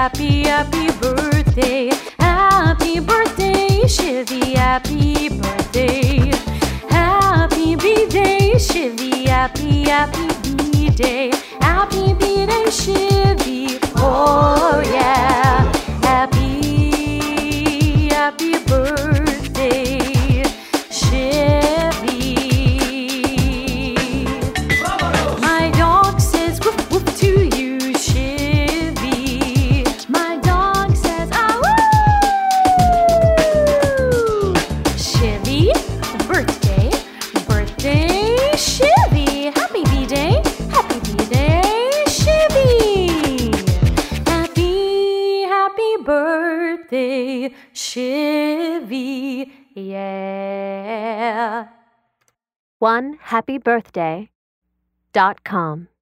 happy, happy birthday. Happy birthday, Shivy, happy birthday. Happy B-Day, Shivy, happy, happy B-Day. Happy B-Day, Shivy, oh yeah. Happy, happy birthday, Shivy. My dog says woof woof to you, Shivy. My dog says ah woo. Shivy, birthday, birthday, Shivy. Happy B-Day, happy B-Day, Shivy. Happy, happy birthday, Shivy, yeah. OneHappyBirthday.com